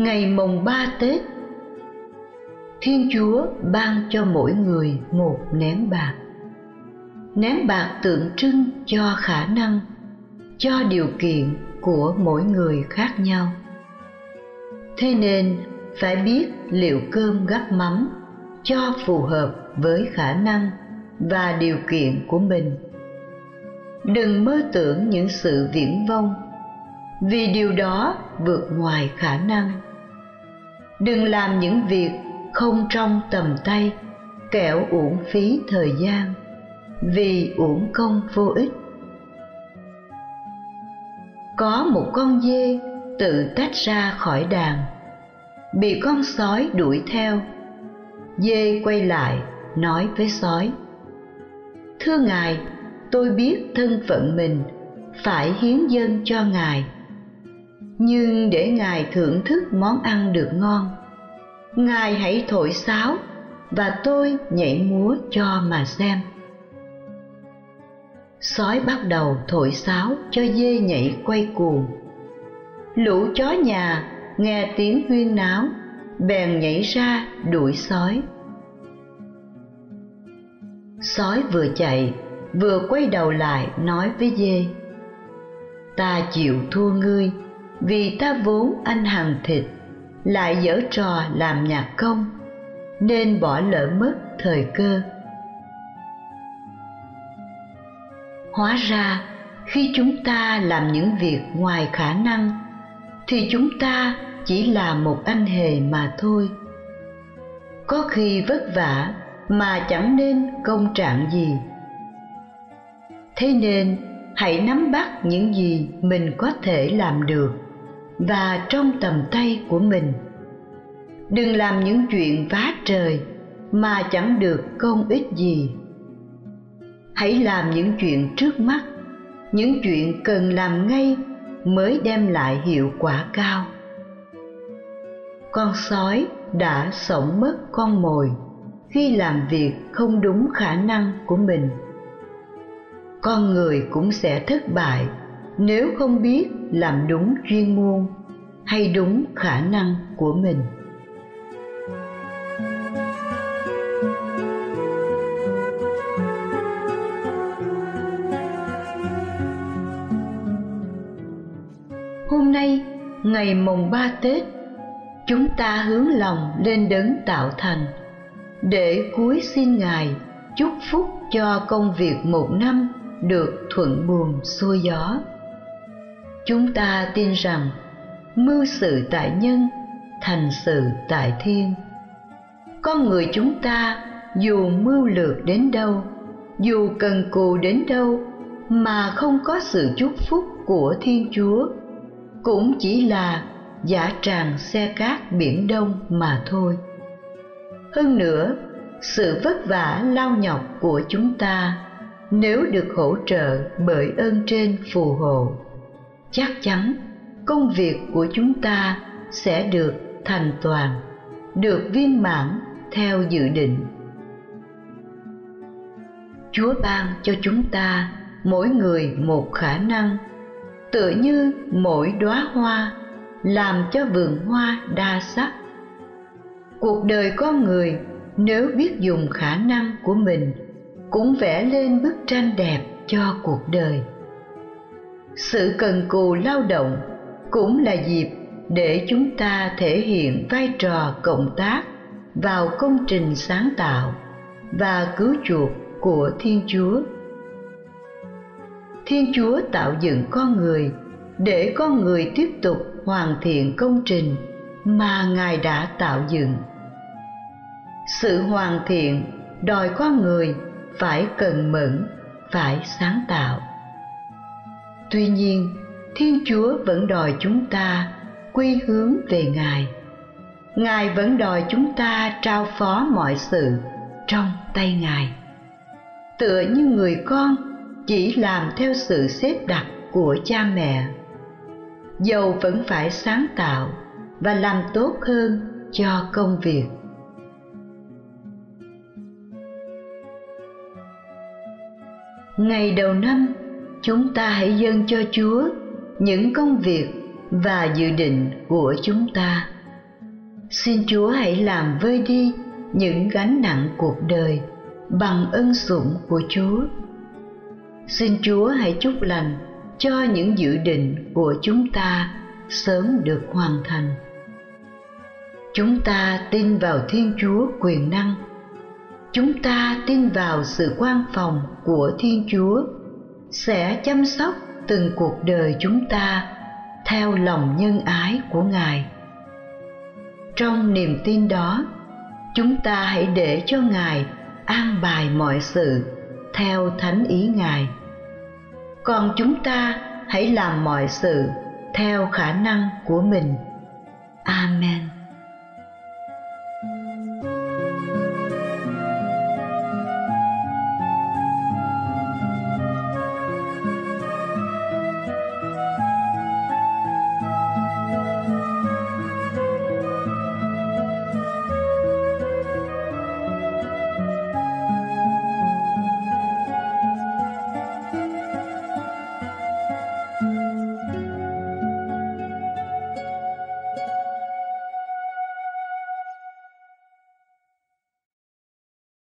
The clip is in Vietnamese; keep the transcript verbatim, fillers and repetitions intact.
Ngày mồng ba Tết, Thiên Chúa ban cho mỗi người một nén bạc. Nén bạc tượng trưng cho khả năng, cho điều kiện của mỗi người khác nhau. Thế nên phải biết liệu cơm gắp mắm cho phù hợp với khả năng và điều kiện của mình. Đừng mơ tưởng những sự viển vông, vì điều đó vượt ngoài khả năng. Đừng làm những việc không trong tầm tay, kẻo uổng phí thời gian, vì uổng công vô ích. Có một con dê tự tách ra khỏi đàn, bị con sói đuổi theo. Dê quay lại nói với sói: "Thưa ngài, tôi biết thân phận mình phải hiến dâng cho ngài, nhưng để ngài thưởng thức món ăn được ngon, ngài hãy thổi sáo và tôi nhảy múa cho mà xem." Sói bắt đầu thổi sáo cho dê nhảy quay cuồng. Lũ chó nhà nghe tiếng huyên náo, bèn nhảy ra đuổi sói. Sói vừa chạy vừa quay đầu lại nói với dê: "Ta chịu thua ngươi, vì ta vốn ăn hằn thịt, lại giở trò làm nhạc công, nên bỏ lỡ mất thời cơ." Hóa ra khi chúng ta làm những việc ngoài khả năng thì chúng ta chỉ là một anh hề mà thôi. Có khi vất vả mà chẳng nên công trạng gì. Thế nên hãy nắm bắt những gì mình có thể làm được và trong tầm tay của mình. Đừng làm những chuyện vá trời mà chẳng được công ích gì. Hãy làm những chuyện trước mắt, những chuyện cần làm ngay mới đem lại hiệu quả cao. Con sói đã xổng mất con mồi khi làm việc không đúng khả năng của mình. Con người cũng sẽ thất bại nếu không biết làm đúng chuyên môn hay đúng khả năng của mình. Hôm nay, ngày mồng ba Tết, chúng ta hướng lòng lên Đấng tạo thành để cúi xin Ngài chúc phúc cho công việc một năm được thuận buồm xuôi gió. Chúng ta tin rằng mưu sự tại nhân, thành sự tại thiên. Con người chúng ta dù mưu lược đến đâu, dù cần cù đến đâu, mà không có sự chúc phúc của Thiên Chúa, cũng chỉ là dã tràng xe cát biển Đông mà thôi. Hơn nữa, sự vất vả lao nhọc của chúng ta nếu được hỗ trợ bởi ơn trên phù hộ, chắc chắn công việc của chúng ta sẽ được thành toàn, được viên mãn theo dự định. Chúa ban cho chúng ta mỗi người một khả năng, tựa như mỗi đóa hoa làm cho vườn hoa đa sắc. Cuộc đời con người nếu biết dùng khả năng của mình cũng vẽ lên bức tranh đẹp cho cuộc đời. Sự cần cù lao động cũng là dịp để chúng ta thể hiện vai trò cộng tác vào công trình sáng tạo và cứu chuộc của Thiên Chúa. Thiên Chúa tạo dựng con người để con người tiếp tục hoàn thiện công trình mà Ngài đã tạo dựng. Sự hoàn thiện đòi con người phải cần mẫn, phải sáng tạo. Tuy nhiên, Thiên Chúa vẫn đòi chúng ta quy hướng về Ngài. Ngài vẫn đòi chúng ta trao phó mọi sự trong tay Ngài. Tựa như người con chỉ làm theo sự xếp đặt của cha mẹ, dầu vẫn phải sáng tạo và làm tốt hơn cho công việc. Ngày đầu năm, chúng ta hãy dâng cho Chúa những công việc và dự định của chúng ta. Xin Chúa hãy làm vơi đi những gánh nặng cuộc đời bằng ân sủng của Chúa. Xin Chúa hãy chúc lành cho những dự định của chúng ta sớm được hoàn thành. Chúng ta tin vào Thiên Chúa quyền năng. Chúng ta tin vào sự quan phòng của Thiên Chúa sẽ chăm sóc từng cuộc đời chúng ta theo lòng nhân ái của Ngài. Trong niềm tin đó, chúng ta hãy để cho Ngài an bài mọi sự theo thánh ý Ngài. Còn chúng ta hãy làm mọi sự theo khả năng của mình. Amen.